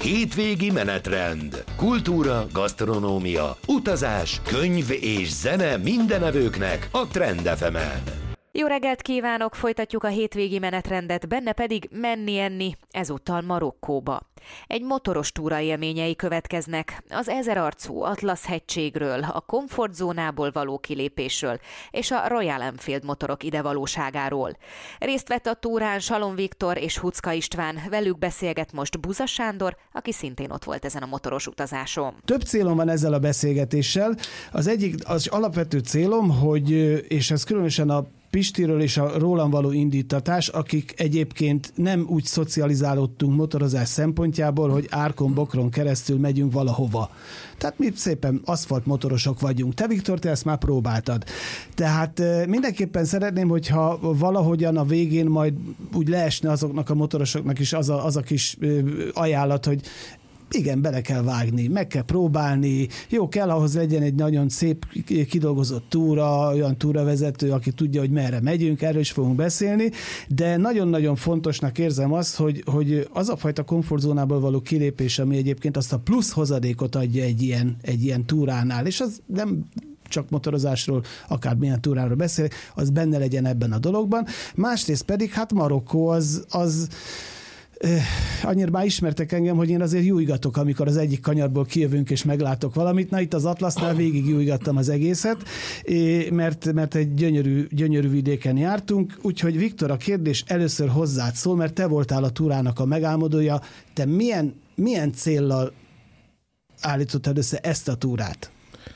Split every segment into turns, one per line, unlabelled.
Hétvégi menetrend. Kultúra, gasztronómia, utazás, könyv és zene mindenevőknek a Trend FM-en.
Jó reggelt kívánok! Folytatjuk a hétvégi menetrendet, benne pedig menni-enni, ezúttal Marokkóba. Egy motoros túra élményei következnek, az ezerarcú Atlasz-hegységről, a komfortzónából való kilépésről és a Royal Enfield motorok idevalóságáról. Részt vett a túrán Salom Viktor és Huczka István, velük beszélget most Buza Sándor, aki szintén ott volt ezen a motoros utazáson.
Több célom van ezzel a beszélgetéssel. Az egyik, az alapvető célom, hogy, és ez különösen a Pistiről és a rólam való indítatás, akik egyébként nem úgy szocializálódtunk motorozás szempontjából, hogy árkon, bokron keresztül megyünk valahova. Tehát mi szépen aszfalt motorosok vagyunk. Te, Viktor, te ezt már próbáltad. Tehát mindenképpen szeretném, hogyha valahogyan a végén majd úgy leesne azoknak a motorosoknak is az a kis ajánlat, hogy igen, bele kell vágni, meg kell próbálni, jó, kell ahhoz legyen egy nagyon szép kidolgozott túra, olyan túravezető, aki tudja, hogy merre megyünk, erről is fogunk beszélni, de nagyon-nagyon fontosnak érzem azt, hogy az a fajta komfortzónából való kilépés, ami egyébként azt a plusz hozadékot adja egy ilyen túránál, és az nem csak motorozásról, akármilyen túráról beszélek, az benne legyen ebben a dologban. Másrészt pedig, hát Marokkó az annyira már ismertek engem, hogy én azért jújgatok, amikor az egyik kanyarból kijövünk és meglátok valamit. Na, itt az Atlasznál végig jújgattam az egészet, mert egy gyönyörű vidéken jártunk, úgyhogy Viktor, a kérdés először hozzád szól, mert te voltál a túrának a megálmodója. Te milyen céllal állítottad össze ezt a túrát?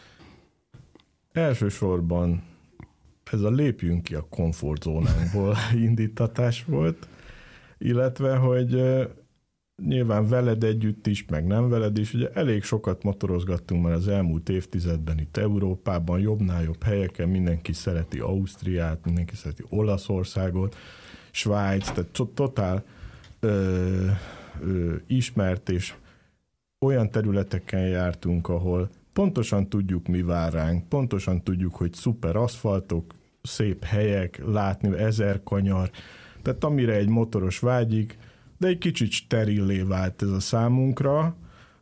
Elsősorban ez a lépjünk ki a komfortzónánkból indítatás volt, illetve, hogy nyilván veled együtt is, meg nem veled is, ugye elég sokat motorozgattunk már az elmúlt évtizedben itt Európában, jobbnál jobb helyeken, mindenki szereti Ausztriát, mindenki szereti Olaszországot, Svájc, tehát totál ismert és olyan területeken jártunk, ahol pontosan tudjuk, mi vár ránk, pontosan tudjuk, hogy szuper aszfaltok, szép helyek, látni 1000 kanyar, tehát amire egy motoros vágyik, de egy kicsit sterillé vált ez a számunkra.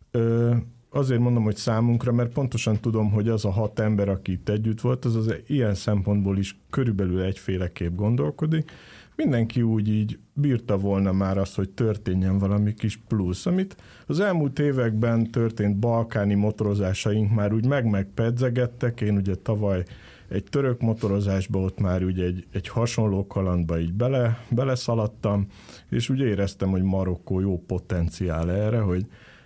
Azért mondom, hogy számunkra, mert pontosan tudom, hogy az a 6 ember, aki itt együtt volt, az ilyen szempontból is körülbelül egyféleképp gondolkodik. Mindenki úgy így bírta volna már azt, hogy történjen valami kis plusz, amit az elmúlt években történt balkáni motorozásaink már úgy megpedzegettek. Én ugye tavaly egy török motorozásba ott már ugye egy hasonló kalandba így beleszaladtam, és úgy éreztem, hogy Marokkó jó potenciál erre, hogy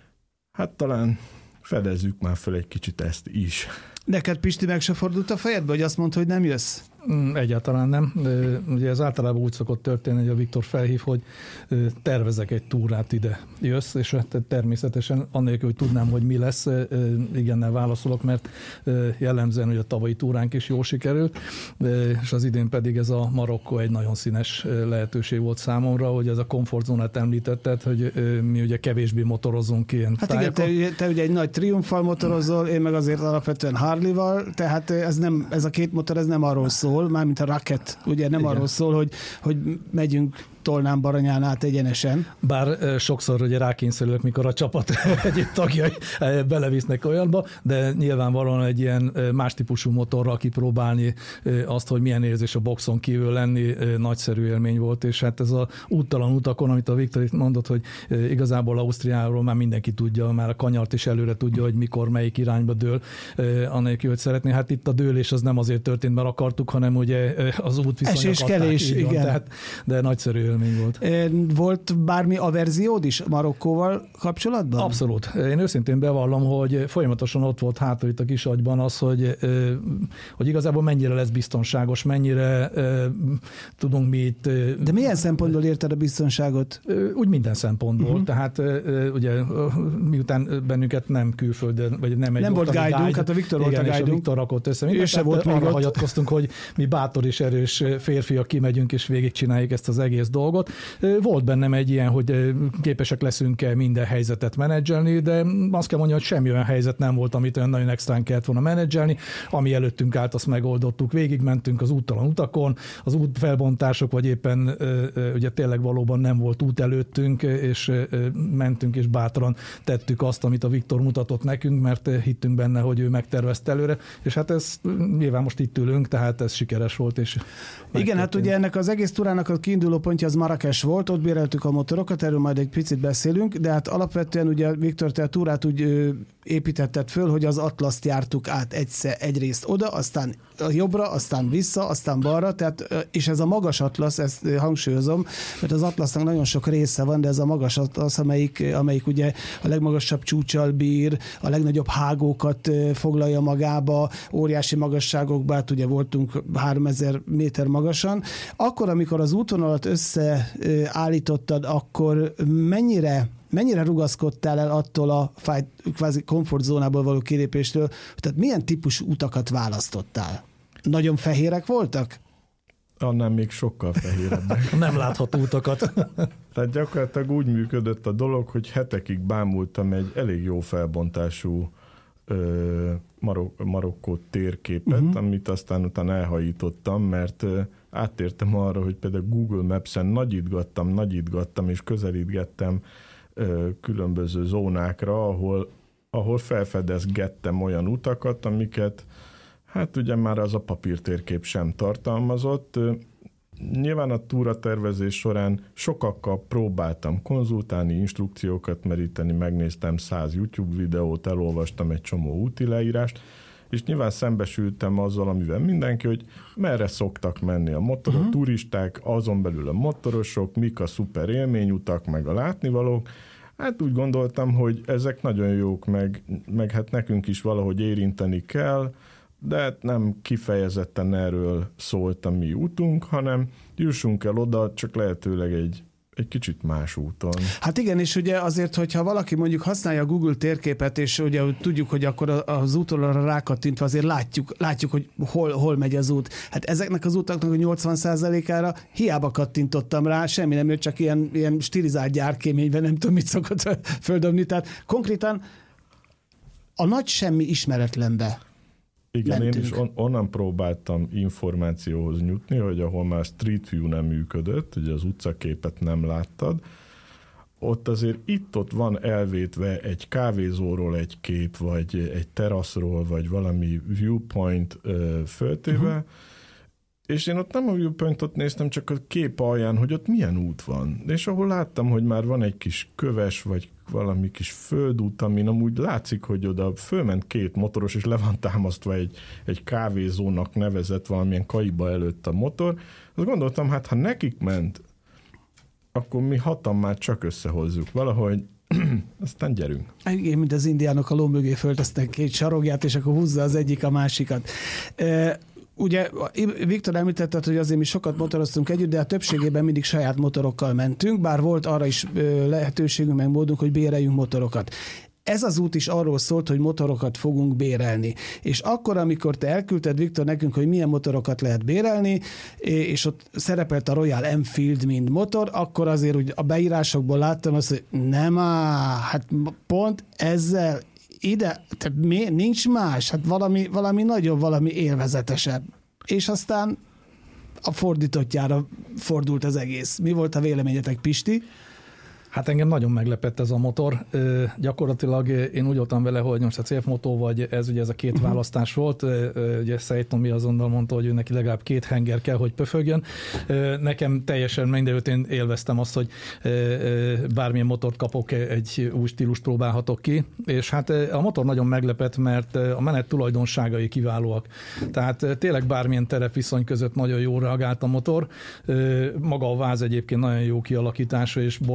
hát talán fedezzük már fel egy kicsit ezt is.
Neked, Pisti, meg se fordult a fejedbe, hogy azt mondta, hogy nem jössz?
Egyáltalán nem. Ugye ez általában úgy szokott történni, hogy a Viktor felhív, hogy tervezek egy túrát, ide jössz, és természetesen annélkül, hogy tudnám, hogy mi lesz, igennel válaszolok, mert jellemzően, hogy a tavalyi túránk is jól sikerült, és az idén pedig ez a Marokkó egy nagyon színes lehetőség volt számomra, hogy ez a komfortzónát említetted, hogy mi ugye kevésbé motorozunk ilyen tájakon.
Igen, te ugye egy nagy Triumphal motorozol, én meg azért alapvetően Harley-val, tehát ez a két motor, ez nem arról szól, mármint a Rocket, ugye nem arról szól, hogy megyünk Tolnán Baranyán át egyenesen.
Bár sokszor ugye rákényszerülök, mikor a csapat egyéb tagjai belevisznek olyanba, de nyilvánvalóan egy ilyen más típusú motorral kipróbálni azt, hogy milyen érzés a boxon kívül lenni, nagyszerű élmény volt, és hát ez a úttalan utakon, amit a Viktor itt mondott, hogy igazából Ausztriáról már mindenki tudja, már a kanyart is előre tudja, hogy mikor, melyik irányba dől, anélkül, hogy szeretné. Hát itt a dőlés az nem azért történt, mert akartuk, hanem ugye az útviszonyok
esés-kelés, igen.
Tehát, de nagyszerű élmény volt.
Volt bármi averziód is Marokkóval kapcsolatban?
Abszolút. Én őszintén bevallom, hogy folyamatosan ott volt hátul itt a kis agyban az, hogy igazából mennyire lesz biztonságos, mennyire tudunk mi itt...
De milyen szempontból érted a biztonságot?
Úgy minden szempontból. Tehát ugye miután bennünket nem külföldön, vagy nem
volt guide-unk, hát a Viktor volt a guide-unk.
A Viktor rakott össze mindent,
volt
arra hagyatkoztunk, hogy mi bátor és erős férfiak kimegyünk és végigcsináljuk ezt az egész dolgot. dolgot. Volt bennem egy ilyen, hogy képesek leszünk-e minden helyzetet menedzselni, de azt kell mondani, hogy semmi olyan helyzet nem volt, amit olyan nagyon extrán kellett volna menedzselni. Ami előttünk állt, azt megoldottuk. Végigmentünk az úttalan utakon, az útfelbontások, vagy éppen ugye tényleg valóban nem volt út előttünk, és mentünk és bátran tettük azt, amit a Viktor mutatott nekünk, mert hittünk benne, hogy ő megtervezte előre, és hát ez nyilván most itt ülünk, tehát ez sikeres volt. És
igen, hát ugye ennek az egész túrának a kiinduló pontja az Marrakes volt, ott béreltük a motorokat, erről majd egy picit beszélünk, de hát alapvetően ugye Viktor, te a túrát úgy építetted föl, hogy az Atlaszt jártuk át egyrészt oda, aztán jobbra, aztán vissza, aztán balra, tehát, és ez a magas Atlasz, ezt hangsúlyozom, mert az Atlasznak nagyon sok része van, de ez a magas Atlasz, amelyik ugye a legmagasabb csúccsal bír, a legnagyobb hágókat foglalja magába, óriási magasságokban, hát ugye voltunk 3000 méter magasan. Akkor, amikor az útvonalat összeállítottad, akkor mennyire rugaszkodtál el attól a kvázi komfortzónából való kilépéstől, tehát milyen típusú utakat választottál? Nagyon fehérek voltak?
Annál még sokkal fehérebbek.
Nem látható utakat.
Tehát gyakorlatilag úgy működött a dolog, hogy hetekig bámultam egy elég jó felbontású Marokkó térképet, amit aztán utána elhajítottam, mert áttértem arra, hogy például Google Maps-en nagyítgattam és közelítgettem különböző zónákra, ahol felfedezgettem olyan utakat, amiket hát ugye már az a papírtérkép sem tartalmazott. Nyilván a túratervezés során sokakkal próbáltam konzultálni, instrukciókat meríteni, megnéztem 100 YouTube videót, elolvastam egy csomó úti leírást, és nyilván szembesültem azzal, amivel mindenki, hogy merre szoktak menni a motorok, turisták, azon belül a motorosok, mik a szuper élményutak, meg a látnivalók. Hát úgy gondoltam, hogy ezek nagyon jók, meg hát nekünk is valahogy érinteni kell, de nem kifejezetten erről szólt a mi útunk, hanem jussunk el oda, csak lehetőleg egy kicsit más úton.
Hát igen, és ugye azért, hogyha valaki mondjuk használja a Google térképet, és ugye tudjuk, hogy akkor az útonra rákattintva azért látjuk, hogy hol megy az út. Hát ezeknek az utaknak a 80%-ára hiába kattintottam rá, semmi nem jött, csak ilyen stilizált gyárkéményben, nem tudom, mit szokott földobni. Tehát konkrétan a nagy semmi ismeretlenbe
igen,
mentünk.
én is onnan próbáltam információhoz jutni, hogy ahol már Street View nem működött, ugye az utcaképet nem láttad, ott azért itt-ott van elvétve egy kávézóról egy kép, vagy egy teraszról, vagy valami viewpoint föltéve, és én ott nem a viewpointot néztem, csak a kép alján, hogy ott milyen út van. És ahol láttam, hogy már van egy kis köves, vagy valami kis földút, amin amúgy látszik, hogy oda fölment két motoros, és le van támasztva egy kávézónak nevezett valamilyen kaiba előtt a motor. Azt gondoltam, hát ha nekik ment, akkor mi hatan már csak összehozzuk valahogy, aztán gyerünk.
Igen, mint az indiánok a ló mögé föltesznek két sarogját, és akkor húzza az egyik a másikat. Ugye Viktor említette, hogy azért mi sokat motoroztunk együtt, de a többségében mindig saját motorokkal mentünk, bár volt arra is lehetőségünk, meg módunk, hogy béreljünk motorokat. Ez az út is arról szólt, hogy motorokat fogunk bérelni. És akkor, amikor te elküldted, Viktor, nekünk, hogy milyen motorokat lehet bérelni, és ott szerepelt a Royal Enfield, mint motor, akkor azért úgy a beírásokból láttam azt, hogy nem hát pont ezzel ide, tehát nincs más, hát valami nagyobb, valami élvezetesebb. És aztán a fordítottjára fordult az egész. Mi volt a véleményetek, Pisti?
Hát engem nagyon meglepett ez a motor. Gyakorlatilag én úgy voltam vele, hogy most a CF Moto, vagy ez ugye ez a két választás volt. Ugye Szejtomi azonnal mondta, hogy ő neki legalább 2 henger kell, hogy pöfögjön. Nekem teljesen mindenütt én élveztem azt, hogy bármilyen motort kapok, egy új stílust próbálhatok ki. És hát a motor nagyon meglepett, mert a menet tulajdonságai kiválóak. Tehát tényleg bármilyen terepviszony között nagyon jól reagált a motor. Maga a váz egyébként nagyon jó kialakítása, és borzasztóan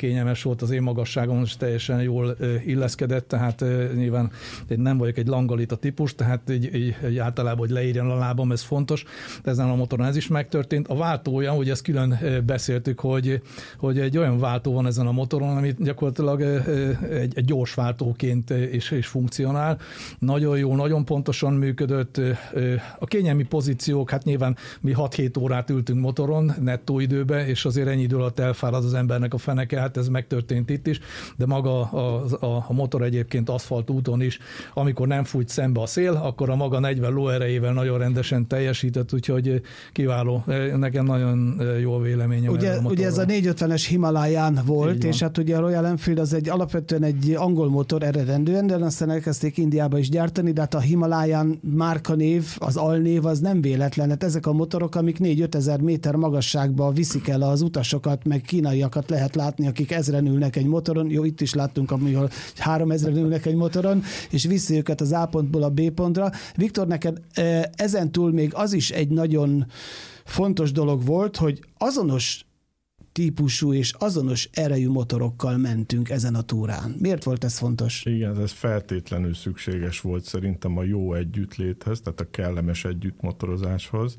kényelmes volt, az én magasságom is teljesen jól illeszkedett, tehát nyilván én nem vagyok egy langalita típus, tehát így általában, hogy leírjon a lábam, ez fontos. Ezen a motoron ez is megtörtént. A váltója, hogy ezt külön beszéltük, hogy egy olyan váltó van ezen a motoron, ami gyakorlatilag egy gyors váltóként is funkcionál. Nagyon jó, nagyon pontosan működött. A kényelmi pozíciók, hát nyilván mi 6-7 órát ültünk motoron, nettó időbe, és azért ennyi idő alatt elfárad az embernek a feneke, hát ez megtörtént itt is, de maga a motor egyébként aszfaltúton is, amikor nem fújt szembe a szél, akkor a maga 40 lóerejével nagyon rendesen teljesített, úgyhogy kiváló. Nekem nagyon jó véleményem.
Ugye ez a 450-es Himaláján volt, és hát ugye a Royal Enfield az alapvetően egy angol motor eredendően, de aztán elkezdték Indiába is gyártani, de hát a Himaláján márkanév, az alnév az nem véletlen. Hát ezek a motorok, amik 4-5 ezer méter magasságba viszik el az utasokat, meg kínaiakat lehet látni, akik 1000-en ülnek egy motoron. Jó, itt is láttunk, ahol 3000-en ülnek egy motoron, és viszi őket az A pontból a B pontra. Viktor, neked ezen túl még az is egy nagyon fontos dolog volt, hogy azonos típusú és azonos erejű motorokkal mentünk ezen a túrán. Miért volt ez fontos?
Igen, ez feltétlenül szükséges volt szerintem a jó együttléthez, tehát a kellemes együttmotorozáshoz.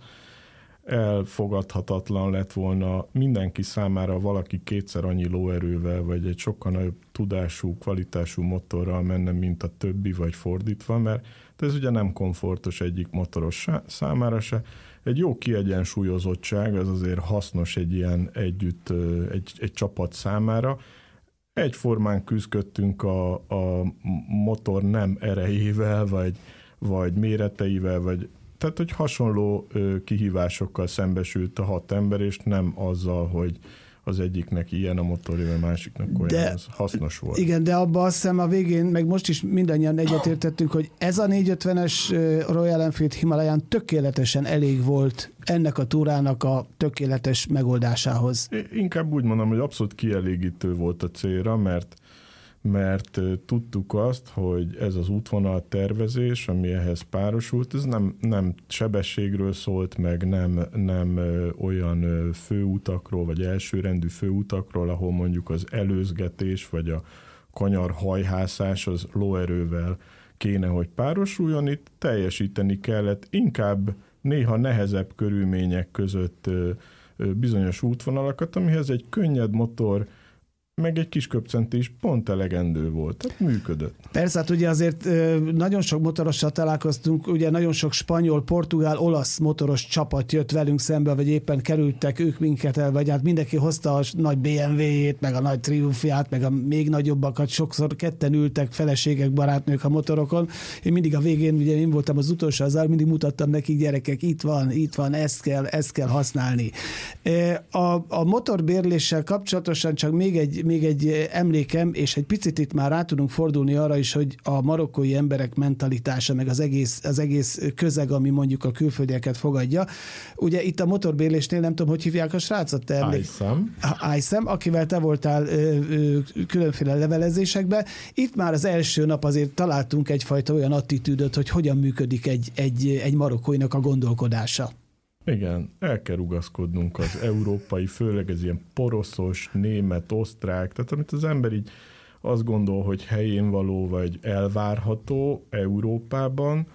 Elfogadhatatlan lett volna mindenki számára valaki kétszer annyi lóerővel, vagy egy sokkal nagyobb tudású, kvalitású motorral menne, mint a többi, vagy fordítva, mert ez ugye nem komfortos egyik motoros számára se. Egy jó kiegyensúlyozottság, az azért hasznos egy ilyen egy csapat számára. Egyformán küzdöttünk a motor nem erejével, vagy méreteivel, tehát, hogy hasonló kihívásokkal szembesült a 6 ember, és nem azzal, hogy az egyiknek ilyen a motorja, a másiknak olyan, ez hasznos volt.
Igen, de abban azt hiszem a végén, meg most is mindannyian egyetértettünk, hogy ez a 450-es Royal Enfield Himalayán tökéletesen elég volt ennek a túrának a tökéletes megoldásához.
Inkább úgy mondom, hogy abszolút kielégítő volt a célra, mert tudtuk azt, hogy ez az útvonal tervezés, ami ehhez párosult, ez nem sebességről szólt, meg nem olyan főutakról, vagy elsőrendű főutakról, ahol mondjuk az előzgetés, vagy a kanyar hajhászás az lóerővel kéne, hogy párosuljon. Itt teljesíteni kellett inkább néha nehezebb körülmények között bizonyos útvonalakat, amihez egy könnyed motor, meg egy kis köpcentés pont elegendő volt, tehát működött.
Persze, hát ugye azért nagyon sok motorossal találkoztunk, ugye nagyon sok spanyol, portugál, olasz motoros csapat jött velünk szembe, vagy éppen kerültek ők minket el, vagy hát mindenki hozta a nagy BMW-jét, meg a nagy Triumphját, meg a még nagyobbakat, sokszor ketten ültek feleségek, barátnők a motorokon. Én mindig a végén, ugye én voltam az utolsó, azár mindig mutattam nekik, gyerekek, itt van, ezt kell használni. A motorbérléssel kapcsolatosan csak még egy emlékem, és egy picit itt már rá tudunk fordulni arra is, hogy a marokkói emberek mentalitása, meg az egész közeg, ami mondjuk a külföldieket fogadja. Ugye itt a motorbérlésnél, nem tudom, hogy hívják a srácot? Aysem, akivel te voltál különféle levelezésekben. Itt már az első nap azért találtunk egyfajta olyan attitűdöt, hogy hogyan működik egy marokkóinak a gondolkodása.
Igen, el kell rugaszkodnunk az európai, főleg ez ilyen poroszos, német, osztrák, tehát amit az ember így azt gondol, hogy helyén való, vagy elvárható Európában,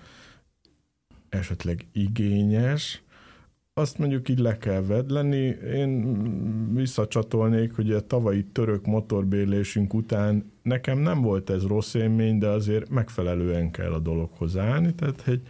esetleg igényes, azt mondjuk így le kell vedleni. Én visszacsatolnék, hogy a tavalyi török motorbérlésünk után nekem nem volt ez rossz élmény, de azért megfelelően kell a dologhoz állni, tehát hogy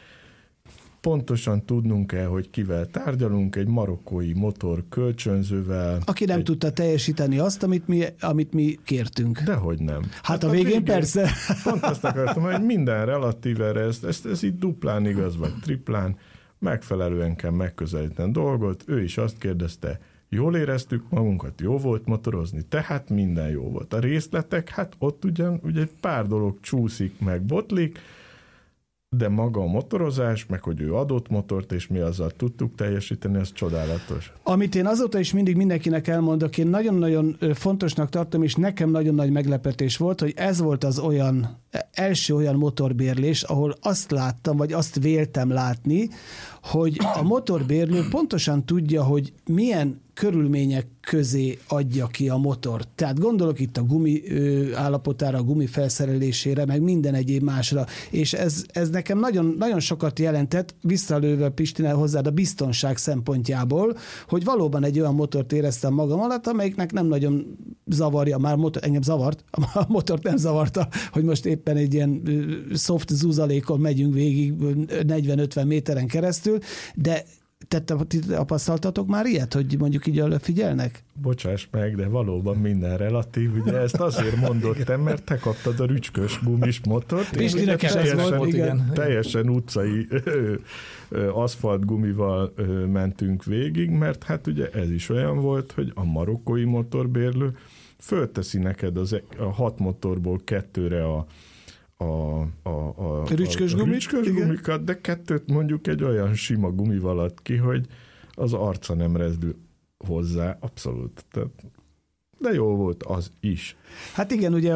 pontosan tudnunk kell, hogy kivel tárgyalunk, egy marokkói motor kölcsönzővel. Aki
nem tudta teljesíteni azt, amit mi kértünk.
Dehogy nem.
Hát a végén persze.
Pont azt akartam, hogy minden relatíve ez itt duplán igaz, vagy triplán, megfelelően kell megközelíteni a dolgot. Ő is azt kérdezte, jól éreztük magunkat, jó volt motorozni, tehát minden jó volt. A részletek, hát ott ugye egy pár dolog csúszik, meg botlik, de maga a motorozás, meg hogy ő adott motort, és mi azzal tudtuk teljesíteni, ez csodálatos.
Amit én azóta is mindig mindenkinek elmondok, én nagyon-nagyon fontosnak tartom, és nekem nagyon nagy meglepetés volt, hogy ez volt az első olyan motorbérlés, ahol azt láttam, vagy azt véltem látni, hogy a motorbérlő pontosan tudja, hogy milyen körülmények közé adja ki a motort. Tehát gondolok itt a gumi állapotára, a gumi felszerelésére, meg minden egyéb másra, és ez nekem nagyon, nagyon sokat jelentett, visszalőve Pistinel hozzád a biztonság szempontjából, hogy valóban egy olyan motort éreztem magam alatt, amelyiknek nem nagyon zavarja, már engem zavart, a motort nem zavarta, hogy most éppen egy ilyen soft zuzalékon megyünk végig 40-50 méteren keresztül, de te tapasztaltatok már ilyet, hogy mondjuk így figyelnek?
Bocsáss meg, de valóban minden relatív. Ugye ezt azért mondottam, mert te kaptad a rücskös gumis motort.
Pistinek is ez volt, igen.
Teljesen utcai aszfalt gumival mentünk végig, mert hát ugye ez is olyan volt, hogy a marokkói motorbérlő fölteszi neked a 6 motorból 2-re a
rücskös
gumikat, de 2 mondjuk egy olyan sima gumival ad ki, hogy az arca nem rezdül hozzá, abszolút. De jó volt az is.
Hát igen, ugye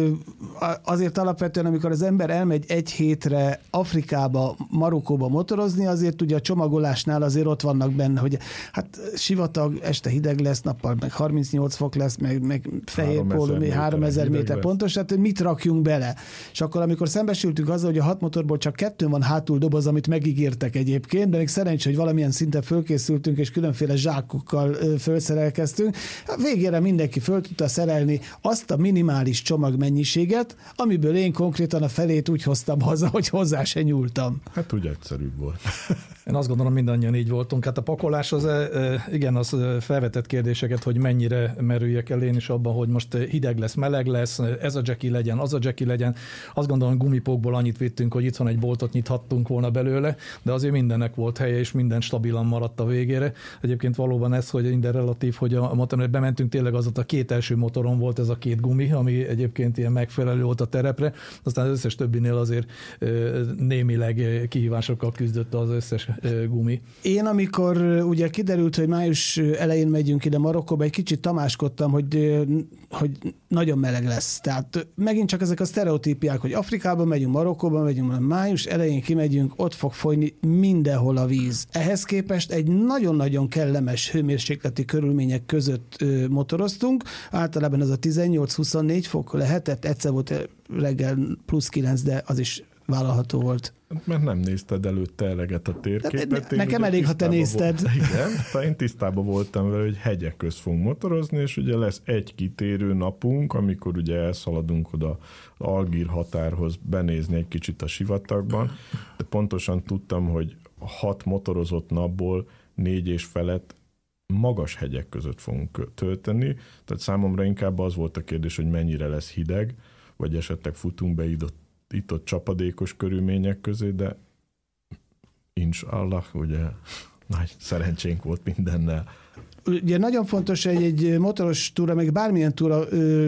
azért alapvetően, amikor az ember elmegy egy hétre Afrikába, Marokkóba motorozni, azért ugye a csomagolásnál azért ott vannak benne, hogy hát sivatag, este hideg lesz, nappal meg 38 fok lesz, meg fehér póló, 3000 méter pontos, tehát mit rakjunk bele. És akkor, amikor szembesültünk azzal, hogy a 6 motorból csak 2 van hátul doboz, amit megígértek egyébként, de még szerencsé, hogy valamilyen szinten fölkészültünk, és különféle zsákokkal fölszerelkeztünk, végére mindenki föl tudta szerelni azt a minimális csomagmennyiséget, amiből én konkrétan a felét úgy hoztam haza, hogy hozzá se nyúltam.
Hát úgy egyszerűbb volt.
Én azt gondolom, mindannyian így voltunk. Hát a pakolás az, igen, az felvetett kérdéseket, hogy mennyire merüljek el én is abban, hogy most hideg lesz, meleg lesz, ez a Jackie legyen, az a Jackie legyen. Azt gondolom, gumipókból annyit vittünk, hogy itthon egy boltot nyithattunk volna belőle, de azért mindennek volt helye, és minden stabilan maradt a végére. Egyébként valóban ez, hogy minden relatív, hogy a motoron bementünk, tényleg az ott a 2 első motoron volt ez a 2 gumi, ami egyébként ilyen megfelelő volt a terepre, aztán az összes többinél azért némileg kihívásokkal küzdött az összes gumi.
Én amikor ugye kiderült, hogy május elején megyünk ide Marokkóba, egy kicsit tamáskodtam, hogy nagyon meleg lesz. Tehát megint csak ezek a sztereotípiák, hogy Afrikába megyünk, Marokkóba megyünk, május elején kimegyünk, ott fog folyni mindenhol a víz. Ehhez képest egy nagyon-nagyon kellemes hőmérsékleti körülmények között motoroztunk. Általában ez a 18-24 fok lehetett, egyszer volt reggel +9, de az is vállalható volt.
Mert nem nézted előtte eleget a térképet.
Nekem elég, ha te nézted.
Igen, én tisztában voltam vele, hogy hegyek közt fogunk motorozni, és ugye lesz egy kitérő napunk, amikor ugye elszaladunk oda az Algír határhoz benézni egy kicsit a sivatagban, de pontosan tudtam, hogy 6 motorozott napból 4 és felett magas hegyek között fogunk tölteni, tehát számomra inkább az volt a kérdés, hogy mennyire lesz hideg, vagy esetleg futunk be itt-ott csapadékos körülmények közé, de inshallah, ugye nagy szerencsénk volt mindennel.
Ugye nagyon fontos egy motoros túra, meg bármilyen túra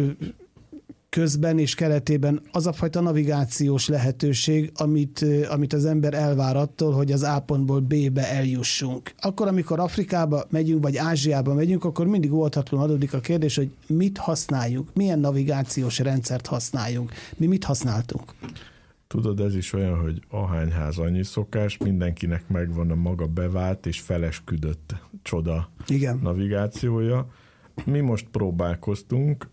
közben és keretében az a fajta navigációs lehetőség, amit az ember elvár attól, hogy az A pontból B-be eljussunk. Akkor, amikor Afrikába megyünk, vagy Ázsiába megyünk, akkor mindig óhatatlanul adódik a kérdés, hogy mit használjuk, milyen navigációs rendszert használjunk. Mi mit használtunk?
Tudod, ez is olyan, hogy ahányház annyi szokás, mindenkinek megvan a maga bevált és felesküdött csoda
Igen.
navigációja. Mi most próbálkoztunk,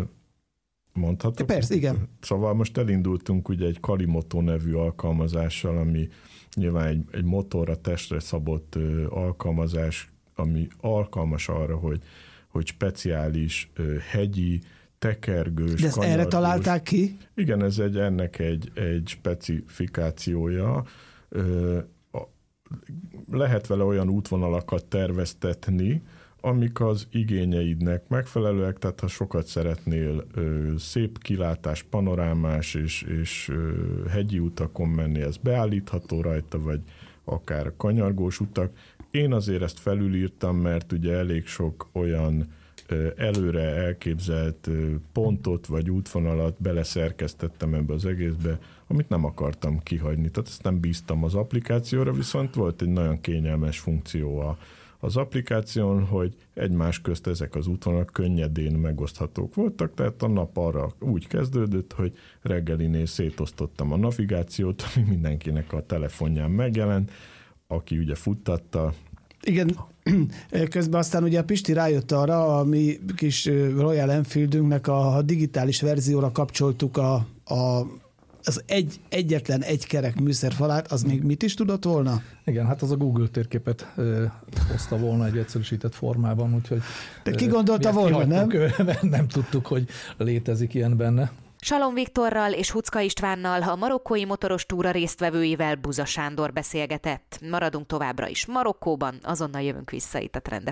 mondhatok?
Persze, igen.
Szóval most elindultunk ugye egy Kalimoto nevű alkalmazással, ami nyilván egy motorra, testre szabott alkalmazás, ami alkalmas arra, hogy speciális hegyi, tekergős,
de ezt
kanyargós.
Erre találták ki?
Igen, ez ennek egy specifikációja. Lehet vele olyan útvonalakat terveztetni, amik az igényeidnek megfelelőek, tehát ha sokat szeretnél szép kilátás, panorámás és hegyi utakon menni, ez beállítható rajta, vagy akár kanyargós utak. Én azért ezt felülírtam, mert ugye elég sok olyan előre elképzelt pontot vagy útvonalat beleszerkesztettem ebbe az egészbe, amit nem akartam kihagyni. Tehát ezt nem bíztam az applikációra, viszont volt egy nagyon kényelmes funkció az applikáción, hogy egymás közt ezek az útvonalak könnyedén megoszthatók voltak, tehát a nap arra úgy kezdődött, hogy reggelinél szétosztottam a navigációt, ami mindenkinek a telefonján megjelent, aki ugye futtatta,
Igen, közben aztán ugye a Pisti rájött arra, a mi kis Royal Enfieldünknek a digitális verzióra kapcsoltuk az egyetlen egy kerek műszerfalát, az még mit is tudott volna?
Igen, hát az a Google térképet hozta volna egy egyszerűsített formában, úgyhogy...
De ki gondolta volna, nem?
Nem tudtuk, hogy létezik ilyen benne.
Salom Viktorral és Huczka Istvánnal, a marokkói motoros túra résztvevőivel Buza Sándor beszélgetett. Maradunk továbbra is Marokkóban, azonnal jövünk vissza itt a Trend